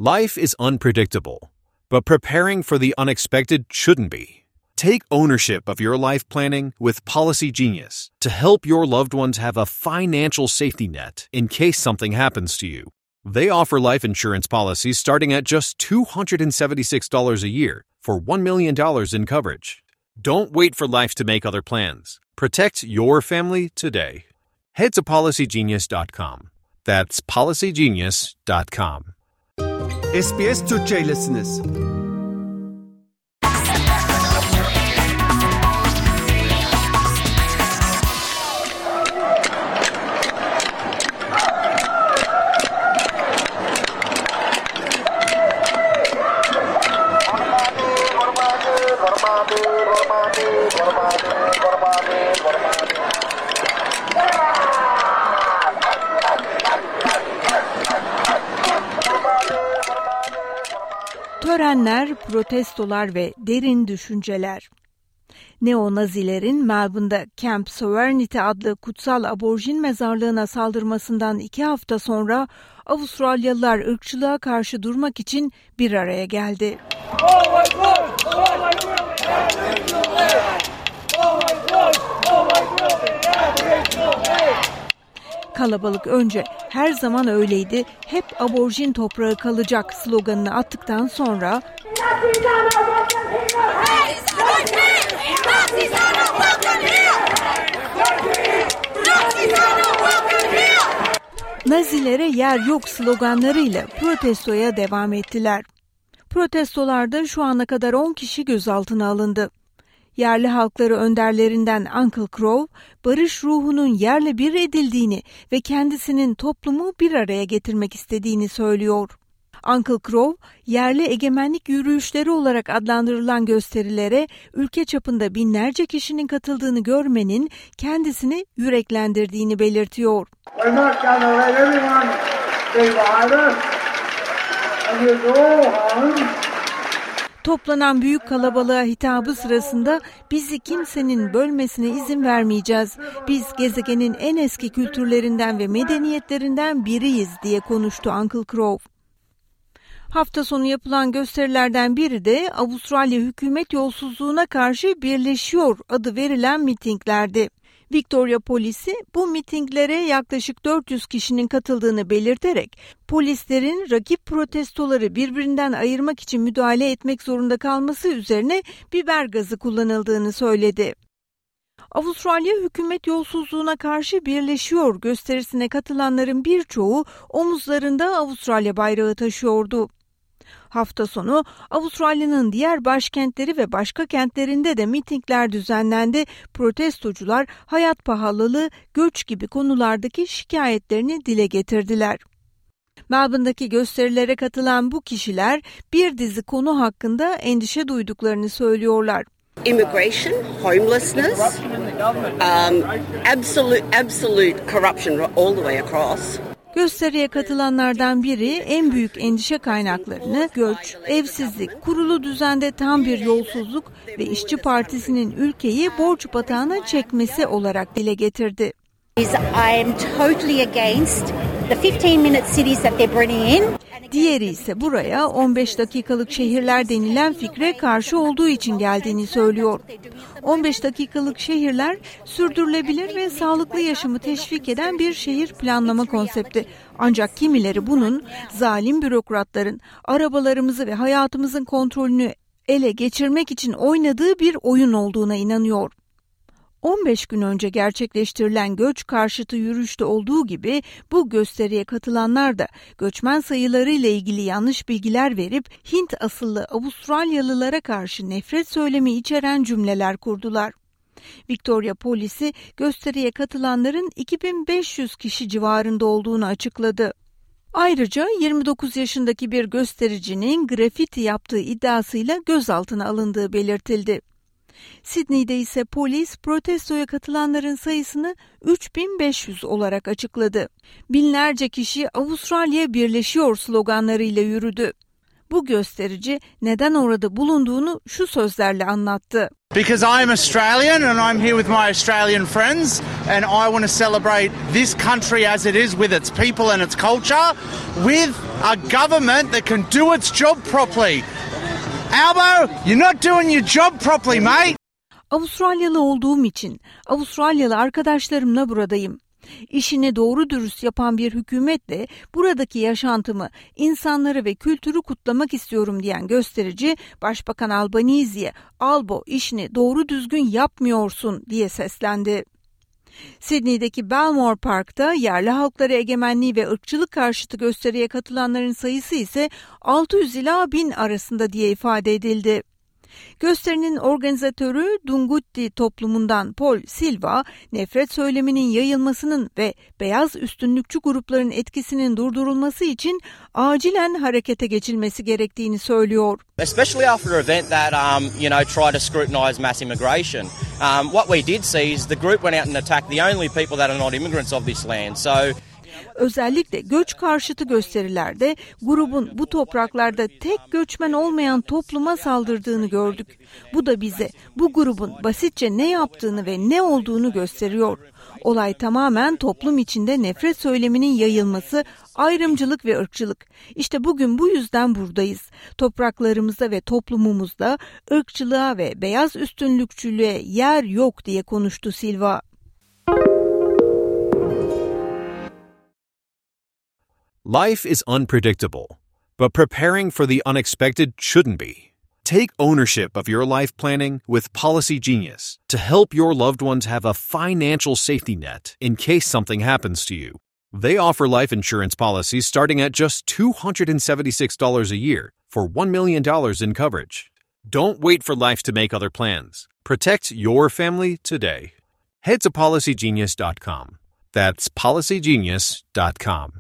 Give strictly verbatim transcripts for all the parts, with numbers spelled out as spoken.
Life is unpredictable, but preparing for the unexpected shouldn't be. Take ownership of your life planning with Policy Genius to help your loved ones have a financial safety net in case something happens to you. They offer life insurance policies starting at just two hundred seventy-six dollars a year for one million dollars in coverage. Don't wait for life to make other plans. Protect your family today. Head to policy genius dot com. That's policy genius dot com. S B S Türkçe'ylesiniz. Törenler, protestolar ve derin düşünceler. Neo-Nazilerin Melbourne'da Camp Sovereignty adlı kutsal aborjin mezarlığına saldırmasından iki hafta sonra Avustralyalılar ırkçılığa karşı durmak için bir araya geldi. Oh my God! Oh my God! Oh my God! Oh my God! Kalabalık önce her zaman öyleydi, hep aborjin toprağı kalacak sloganını attıktan sonra Nazilere yer yok sloganlarıyla protestoya devam ettiler. Protestolarda şu ana kadar on kişi gözaltına alındı. Yerli halkları önderlerinden Uncle Crow, barış ruhunun yerle bir edildiğini ve kendisinin toplumu bir araya getirmek istediğini söylüyor. Uncle Crow, yerli egemenlik yürüyüşleri olarak adlandırılan gösterilere ülke çapında binlerce kişinin katıldığını görmenin kendisini yüreklendirdiğini belirtiyor. Toplanan büyük kalabalığa hitabı sırasında bizi kimsenin bölmesine izin vermeyeceğiz. Biz gezegenin en eski kültürlerinden ve medeniyetlerinden biriyiz diye konuştu Uncle Crow. Hafta sonu yapılan gösterilerden biri de Avustralya hükümet yolsuzluğuna karşı birleşiyor adı verilen mitinglerdi. Victoria polisi bu mitinglere yaklaşık dört yüz kişinin katıldığını belirterek polislerin rakip protestoları birbirinden ayırmak için müdahale etmek zorunda kalması üzerine biber gazı kullanıldığını söyledi. Avustralya hükümet yolsuzluğuna karşı birleşiyor gösterisine katılanların birçoğu omuzlarında Avustralya bayrağı taşıyordu. Hafta sonu Avustralya'nın diğer başkentleri ve başka kentlerinde de mitingler düzenlendi. Protestocular hayat pahalılığı, göç gibi konulardaki şikayetlerini dile getirdiler. Melbourne'daki gösterilere katılan bu kişiler bir dizi konu hakkında endişe duyduklarını söylüyorlar. Immigration, homelessness, um, absolute, absolute corruption all the way across. Gösteriye katılanlardan biri en büyük endişe kaynaklarını göç, evsizlik, kurulu düzende tam bir yolsuzluk ve İşçi Partisi'nin ülkeyi borç batağına çekmesi olarak dile getirdi. I am totally against the fifteen minute cities that they're bringing in. Diğeri ise buraya on beş dakikalık şehirler denilen fikre karşı olduğu için geldiğini söylüyor. on beş dakikalık şehirler sürdürülebilir ve sağlıklı yaşamı teşvik eden bir şehir planlama konsepti. Ancak kimileri bunun zalim bürokratların arabalarımızı ve hayatımızın kontrolünü ele geçirmek için oynadığı bir oyun olduğuna inanıyor. on beş gün önce gerçekleştirilen göç karşıtı yürüyüşte olduğu gibi bu gösteriye katılanlar da göçmen sayıları ile ilgili yanlış bilgiler verip Hint asıllı Avustralyalılara karşı nefret söylemi içeren cümleler kurdular. Victoria polisi gösteriye katılanların iki bin beş yüz kişi civarında olduğunu açıkladı. Ayrıca yirmi dokuz yaşındaki bir göstericinin grafiti yaptığı iddiasıyla gözaltına alındığı belirtildi. Sydney'de ise polis protestoya katılanların sayısını üç bin beş yüz olarak açıkladı. Binlerce kişi Avustralya birleşiyor sloganlarıyla yürüdü. Bu gösterici neden orada bulunduğunu şu sözlerle anlattı. Because I am Australian and I'm here with my Australian friends and I want to celebrate this country as it is with its people and its culture with a government that can do its job properly. Albo, you're not doing your job properly, mate. Avustralyalı olduğum için Avustralyalı arkadaşlarımla buradayım. İşini doğru dürüst yapan bir hükümetle buradaki yaşantımı, insanları ve kültürü kutlamak istiyorum diyen gösterici, Başbakan Albanese'ye "Albo, işini doğru düzgün yapmıyorsun" diye seslendi. Sydney'deki Belmore Park'ta yerli halklara egemenliği ve ırkçılık karşıtı gösteriye katılanların sayısı ise altı yüz ila bin arasında diye ifade edildi. Gösterinin organizatörü Dunguti toplumundan Paul Silva, nefret söyleminin yayılmasının ve beyaz üstünlükçü grupların etkisinin durdurulması için acilen harekete geçilmesi gerektiğini söylüyor. Especially after an event that um, you know tried to scrutinise mass immigration. Um, what we did see is the group went out and attacked the only people that are not immigrants of this land. So Özellikle göç karşıtı gösterilerde grubun bu topraklarda tek göçmen olmayan topluma saldırdığını gördük. Bu da bize bu grubun basitçe ne yaptığını ve ne olduğunu gösteriyor. Olay tamamen toplum içinde nefret söyleminin yayılması, ayrımcılık ve ırkçılık. İşte bugün bu yüzden buradayız. Topraklarımızda ve toplumumuzda ırkçılığa ve beyaz üstünlükçülüğe yer yok diye konuştu Silva. Life is unpredictable, but preparing for the unexpected shouldn't be. Take ownership of your life planning with Policy Genius to help your loved ones have a financial safety net in case something happens to you. They offer life insurance policies starting at just two hundred seventy-six dollars a year for one million dollars in coverage. Don't wait for life to make other plans. Protect your family today. Head to policy genius dot com. That's policy genius dot com.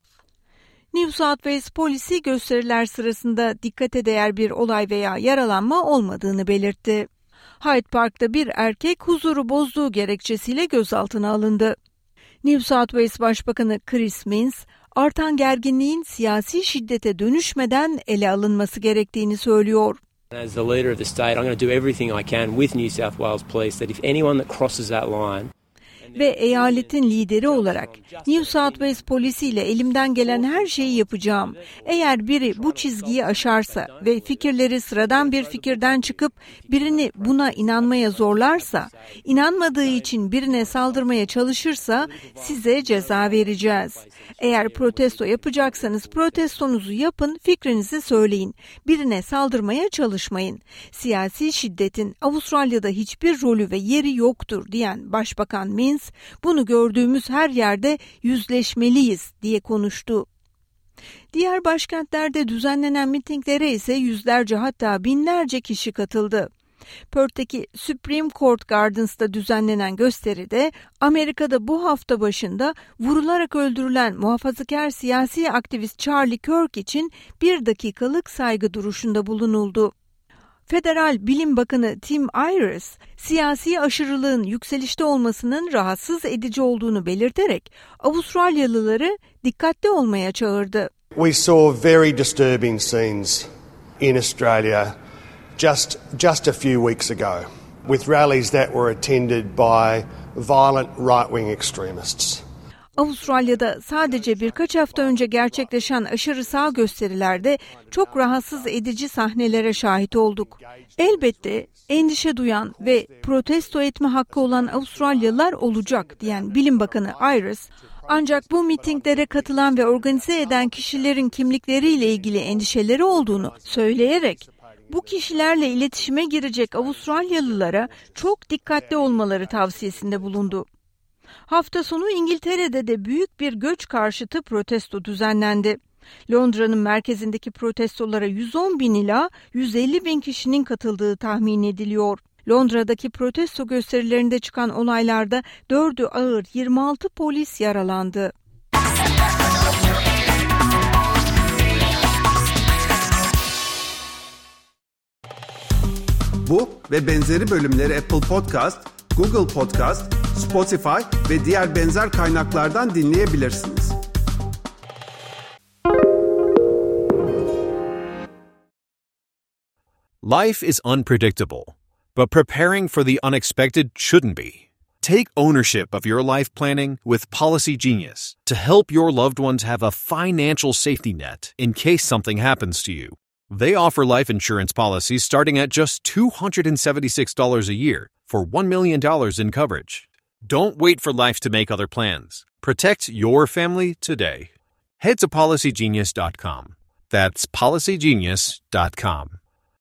New South Wales polisi gösteriler sırasında dikkate değer bir olay veya yaralanma olmadığını belirtti. Hyde Park'ta bir erkek huzuru bozduğu gerekçesiyle gözaltına alındı. New South Wales Başbakanı Chris Minns, artan gerginliğin siyasi şiddete dönüşmeden ele alınması gerektiğini söylüyor. As the leader of the state, I'm going to do everything I can with New South Wales Police that if anyone that crosses that line Ve eyaletin lideri olarak New South Wales polisiyle elimden gelen her şeyi yapacağım. Eğer biri bu çizgiyi aşarsa ve fikirleri sıradan bir fikirden çıkıp birini buna inanmaya zorlarsa, inanmadığı için birine saldırmaya çalışırsa size ceza vereceğiz. Eğer protesto yapacaksanız protestonuzu yapın, fikrinizi söyleyin. Birine saldırmaya çalışmayın. Siyasi şiddetin Avustralya'da hiçbir rolü ve yeri yoktur diyen Başbakan Minns, bunu gördüğümüz her yerde yüzleşmeliyiz diye konuştu. Diğer başkentlerde düzenlenen mitinglere ise yüzlerce hatta binlerce kişi katıldı. Perth'teki Supreme Court Gardens'ta düzenlenen gösteride Amerika'da bu hafta başında vurularak öldürülen muhafazakar siyasi aktivist Charlie Kirk için bir dakikalık saygı duruşunda bulunuldu. Federal Bilim Bakanı Tim Ayres, siyasi aşırılığın yükselişte olmasının rahatsız edici olduğunu belirterek Avustralyalıları dikkatli olmaya çağırdı. We saw very disturbing scenes in Australia just just a few weeks ago with rallies that were attended by violent right-wing extremists. Avustralya'da sadece birkaç hafta önce gerçekleşen aşırı sağ gösterilerde çok rahatsız edici sahnelere şahit olduk. Elbette endişe duyan ve protesto etme hakkı olan Avustralyalılar olacak diyen Bilim Bakanı Ayres, ancak bu mitinglere katılan ve organize eden kişilerin kimlikleriyle ilgili endişeleri olduğunu söyleyerek, bu kişilerle iletişime girecek Avustralyalılara çok dikkatli olmaları tavsiyesinde bulundu. Hafta sonu İngiltere'de de büyük bir göç karşıtı protesto düzenlendi. Londra'nın merkezindeki protestolara yüz on bin ila yüz elli bin kişinin katıldığı tahmin ediliyor. Londra'daki protesto gösterilerinde çıkan olaylarda dördü ağır, yirmi altı polis yaralandı. Bu ve benzeri bölümleri Apple Podcast, Google Podcast, Spotify ve diğer benzer kaynaklardan dinleyebilirsiniz. Life is unpredictable, but preparing for the unexpected shouldn't be. Take ownership of your life planning with Policy Genius to help your loved ones have a financial safety net in case something happens to you. They offer life insurance policies starting at just two hundred seventy-six dollars a year for one million dollars in coverage. Don't wait for life to make other plans. Protect your family today. Head to policy genius dot com. That's policy genius dot com.